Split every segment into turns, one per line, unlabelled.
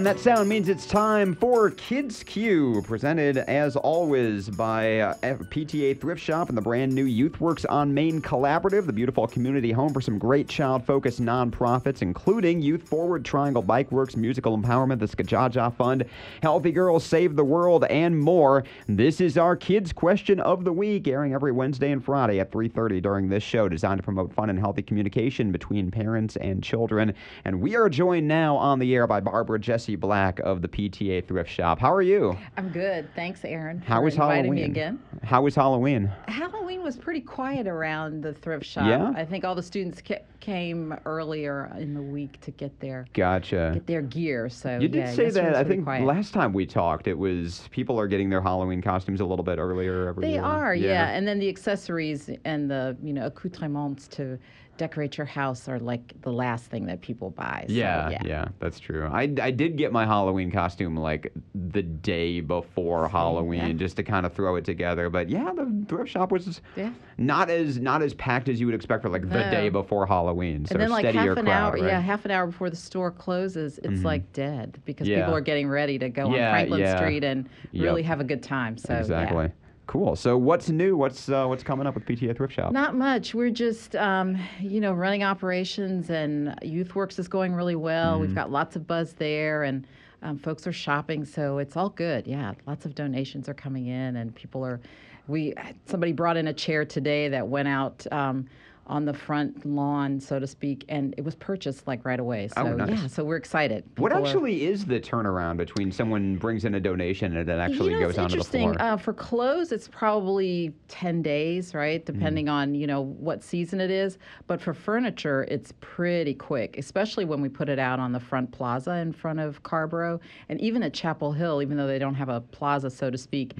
that sound means it's time for Kids Q, presented as always by PTA Thrift Shop and the brand new YouthWorks on Main Collaborative, the beautiful community home for some great child-focused nonprofits, including Youth Forward, Triangle Bike Works, Musical Empowerment, the Skajaja Fund, Healthy Girls Save the World, and more. This is our Kids Question of the Week, airing every Wednesday and Friday at 3:30 during this show, designed to promote fun and healthy communication between parents and children. And we are joined now on the air by Barbara Jessie Black of the PTA Thrift Shop. How are you?
I'm good. Thanks, Aaron,
How was
inviting
Halloween?
me again.
How was Halloween?
Halloween was pretty quiet around the thrift shop.
Yeah?
I think all the students came earlier in the week to get their
Gotcha.
gear. So
You did say
yesterday
that,
was
I
pretty
think
quiet.
last time we talked, it was people are getting their Halloween costumes a little bit earlier every
They
year.
are, yeah. And then the accessories and the accoutrements to decorate your house are like the last thing that people buy. So,
Yeah, that's true. I did get my Halloween costume like the day before Halloween just to kind of throw it together. But yeah, the thrift shop was not as packed as you would expect for like the day before Halloween. So
and then like
steadier
half an
crowd,
hour,
right?
half an hour before the store closes, it's like dead because
Yeah.
people are getting ready to go on
Yeah,
Franklin
yeah.
Street and really have a good time. So
Exactly.
yeah.
Cool. So what's new? What's coming up with PTA Thrift Shop?
Not much. We're just, running operations, and YouthWorks is going really well. We've got lots of buzz there, and folks are shopping, so it's all good. Yeah, lots of donations are coming in, and people are. Somebody brought in a chair today that went out on the front lawn, so to speak, and it was purchased like right away. So
nice.
so we're excited.
What
People
actually is the turnaround between someone brings in a donation and it actually goes onto the floor?
It's interesting. For clothes, it's probably 10 days, right? Depending on, what season it is. But for furniture, it's pretty quick, especially when we put it out on the front plaza in front of Carborough. And even at Chapel Hill, even though they don't have a plaza, so to speak,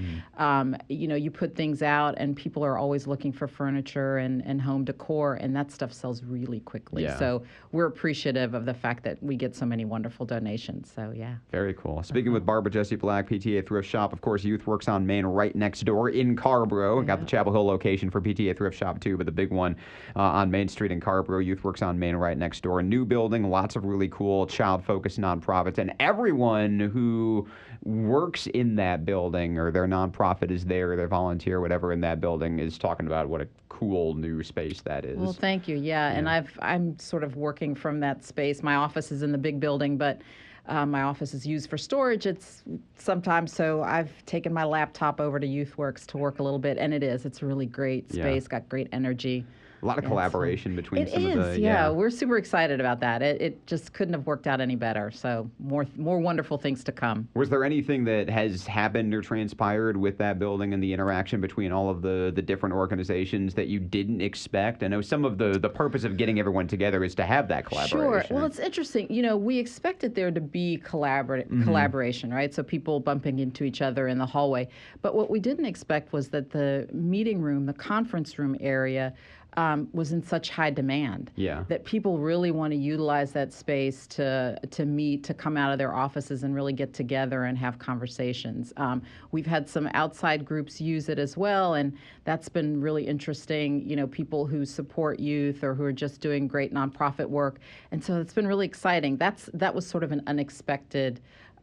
you put things out and people are always looking for furniture and home decor, and that stuff sells really quickly.
Yeah.
So we're appreciative of the fact that we get so many wonderful donations. So, yeah.
Very cool. Speaking with Barbara Jessie Black, PTA Thrift Shop, of course, YouthWorks on Main right next door in Carborough. Got the Chapel Hill location for PTA Thrift Shop, too, but the big one on Main Street in Carborough, YouthWorks on Main right next door. New building, lots of really cool child-focused nonprofits, and everyone who works in that building or their nonprofit is there, their volunteer, whatever in that building is talking about what a cool new space that is.
Well, thank you. Yeah, and I'm sort of working from that space. My office is in the big building, but my office is used for storage. It's sometimes, so I've taken my laptop over to YouthWorks to work a little bit, and it's a really great space, got great energy.
A lot of collaboration between some of the...
Yeah, we're super excited about that. It just couldn't have worked out any better. So more wonderful things to come.
Was there anything that has happened or transpired with that building and the interaction between all of the different organizations that you didn't expect? I know some of the purpose of getting everyone together is to have that collaboration.
Sure. Well, it's interesting. We expected there to be collaboration, right? So people bumping into each other in the hallway. But what we didn't expect was that the meeting room, the conference room area, was in such high demand that people really want to utilize that space to meet, to come out of their offices and really get together and have conversations. We've had some outside groups use it as well, and that's been really interesting. People who support youth or who are just doing great nonprofit work, and so it's been really exciting. That was sort of an unexpected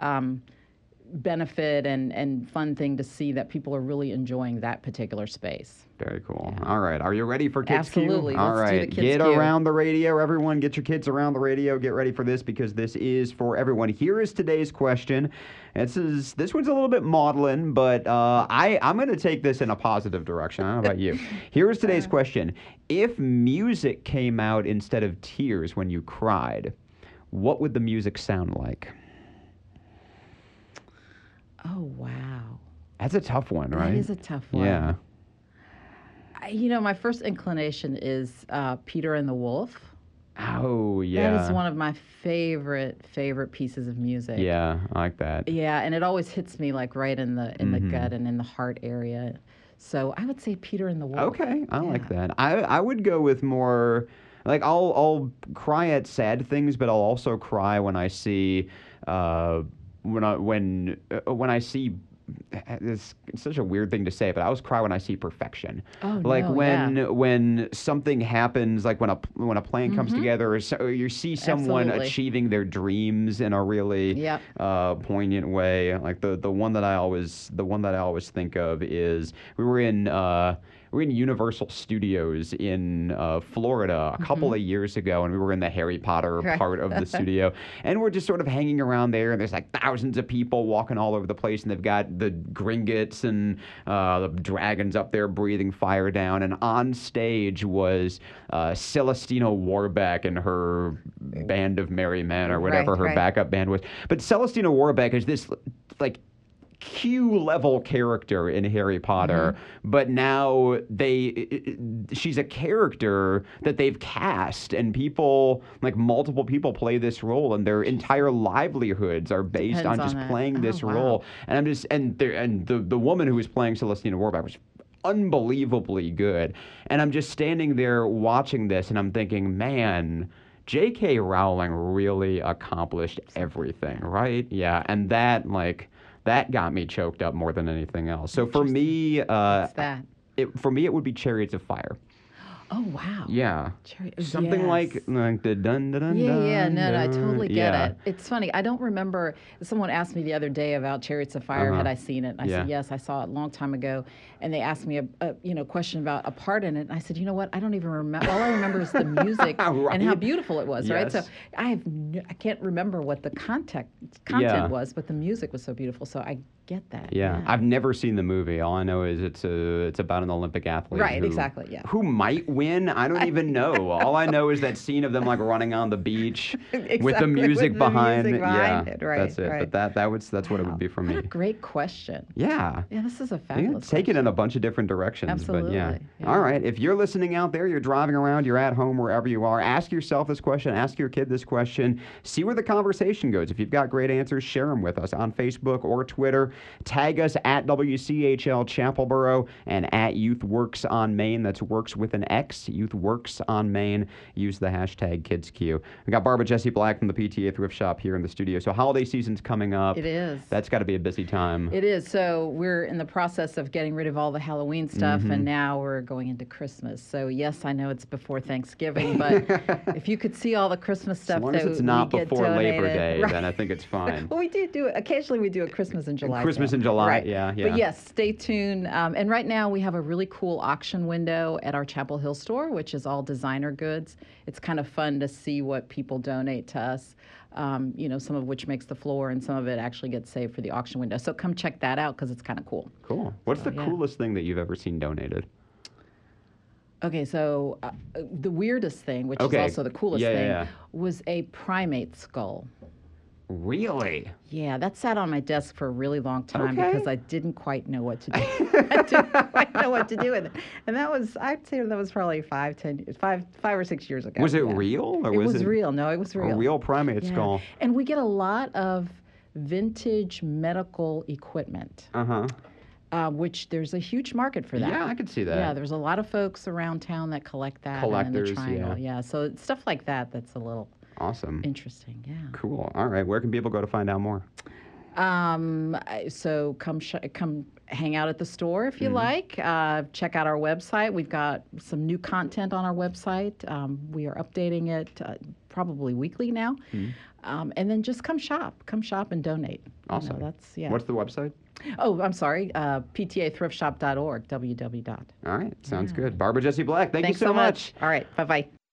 benefit and fun thing to see that people are really enjoying that particular space.
Very cool. Yeah. All right. Are you ready for Kids Q?
Absolutely.
All
Let's
right.
do the Kids
Get
Q.
around the radio. Everyone, get your kids around the radio. Get ready for this because this is for everyone. Here is today's question. This one's a little bit maudlin, but I'm going to take this in a positive direction. I don't know about you. Here is today's question. If music came out instead of tears when you cried, what would the music sound like?
Oh, wow.
That's a tough one, right?
That is a tough one.
Yeah.
My first inclination is Peter and the Wolf.
Oh, yeah.
That is one of my favorite pieces of music.
Yeah, I like that.
Yeah, and it always hits me like right in the gut and in the heart area. So I would say Peter and the Wolf.
Okay, I like that. I would go with more, like I'll cry at sad things, but I'll also cry when I see when I see it's such a weird thing to say, but I always cry when I see perfection.
Oh,
Like
no,
when something happens, like when a plan comes together, or you see someone
Absolutely.
achieving their dreams in a really
Yep.
poignant way. Like the one that I always think of is we were in Universal Studios in Florida a couple of years ago, and we were in the Harry Potter
Right.
part of the studio, and we're just sort of hanging around there, and there's like thousands of people walking all over the place, and they've got the Gringotts and the dragons up there breathing fire down, and on stage was Celestina Warbeck and her band of merry men, or whatever
Right,
her
right.
backup band was. But Celestina Warbeck is this like Q level character in Harry Potter, but now she's a character that they've cast, and people, like multiple people, play this role, and their entire livelihoods are based
Depends
on just
on that.
playing this
Oh, wow.
role. And I'm just and the woman who was playing Celestina Warbeck was unbelievably good, and I'm just standing there watching this, and I'm thinking, man. J.K. Rowling really accomplished everything, right? Yeah, and that got me choked up more than anything else. So for me,
What's that?
it would be Chariots of Fire.
Oh, wow.
Yeah, something
Yes.
like the dun dun dun.
Yeah,
dun,
no, I
dun.
totally get
Yeah.
it. It's funny. I don't remember. Someone asked me the other day about Chariots of Fire. Had I seen it? And I said,
Yeah.
yes, I saw it a long time ago. And they asked me a question about a part in it. And I said, you know what? I don't even remember. All I remember is the music and how
Right.
beautiful it was, right? So
Yes.
I can't remember what the content
Yeah.
was, but the music was so beautiful. So I get that.
Yeah, I've never seen the movie. All I know is it's about an Olympic athlete.
Right,
who,
exactly, yeah.
Who might win? I don't even know. All I know is that scene of them like running on the beach with the
Exactly,
music
with the
behind.
music behind
Yeah,
it, right,
that's it.
right.
But that's what it would be for me.
What a great question.
Yeah.
Yeah, this is a
You
fabulous
can take it
question.
in a bunch of different directions, but yeah.
Absolutely, yeah.
All right. If you're listening out there, you're driving around, you're at home, wherever you are, ask yourself this question, ask your kid this question, see where the conversation goes. If you've got great answers, share them with us on Facebook or Twitter. Tag us at WCHL Chapelboro and at YouthWorks on Main. That's Works with an X. YouthWorks on Main. Use the hashtag KidsQ. We got Barbara Jessie Black from the PTA Thrift Shop here in the studio. So holiday season's coming up.
It is.
That's got to be a busy time.
It is. So we're in the process of getting rid of all the Halloween stuff,
Mm-hmm.
and now we're going into Christmas. So yes, I know it's before Thanksgiving, but if you could see all the Christmas stuff
As long
that
as it's not
we get
before Labor
donated,
Day,
right.
then I think it's fine.
Well, we do it. Occasionally, we do a Christmas in July.
Christmas
sale.
in July,
right.
yeah, yeah.
But yes, stay tuned. And right now, we have a really cool auction window at our Chapel Hill store, which is all designer goods. It's kind of fun to see what people donate to us. Some of which makes the floor, and some of it actually gets saved for the auction window. So come check that out because it's kind of cool.
Cool. What's the
yeah.
coolest thing that you've ever seen donated?
Okay, so the weirdest thing, which
Okay.
is also the coolest
Yeah, yeah,
thing,
yeah.
was a primate skull.
Really?
Yeah, that sat on my desk for a really long time
Okay.
because I didn't quite know what to do. I didn't quite know what to do with it. And I'd say that was probably 5 or 6 years ago.
Was it
yeah.
real, or
It
was
was
it
real. No, it was real.
a real primate
Yeah.
skull?
And we get a lot of vintage medical equipment, which there's a huge market for that.
Yeah, I could see that.
Yeah, there's a lot of folks around town that collect that.
Collectors,
and in the triangle.
yeah.
Yeah, so it's stuff like that that's a little
Awesome.
interesting. Yeah.
Cool. All right. Where can people go to find out more?
So come hang out at the store if you
Mm-hmm.
like. Check out our website. We've got some new content on our website. We are updating it probably weekly now. And then just come shop and donate.
Awesome.
That's yeah.
What's the website?
Oh, I'm sorry. PTAthriftshop.org. www.
All right. Sounds good. Barbara Jessie Black, thank
Thanks
you so much.
All right. Bye bye.